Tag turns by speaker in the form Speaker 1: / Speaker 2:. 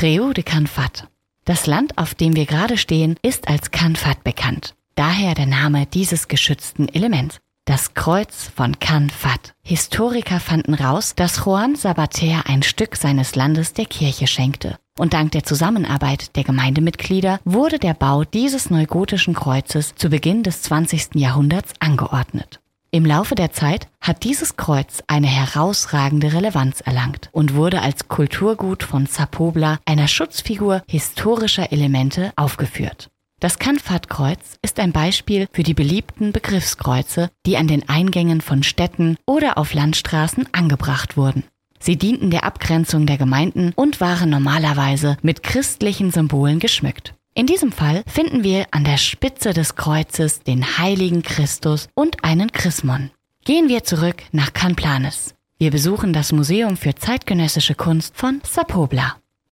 Speaker 1: Creu de Canfat. Das Land, auf dem wir gerade stehen, ist als Canfat bekannt. Daher der Name dieses geschützten Elements. Das Kreuz von Canfat. Historiker fanden raus, dass Juan Sabater ein Stück seines Landes der Kirche schenkte. Und dank der Zusammenarbeit der Gemeindemitglieder wurde der Bau dieses neugotischen Kreuzes zu Beginn des 20. Jahrhunderts angeordnet. Im Laufe der Zeit hat dieses Kreuz eine herausragende Relevanz erlangt und wurde als Kulturgut von Sa-Pobla, einer Schutzfigur historischer Elemente, aufgeführt. Das Canfat-Kreuz ist ein Beispiel für die beliebten Begriffskreuze, die an den Eingängen von Städten oder auf Landstraßen angebracht wurden. Sie dienten der Abgrenzung der Gemeinden und waren normalerweise mit christlichen Symbolen geschmückt. In diesem Fall finden wir an der Spitze des Kreuzes den heiligen Christus und einen Chrismon. Gehen wir zurück nach Can Planes. Wir besuchen das Museum für zeitgenössische Kunst von Sa-Pobla.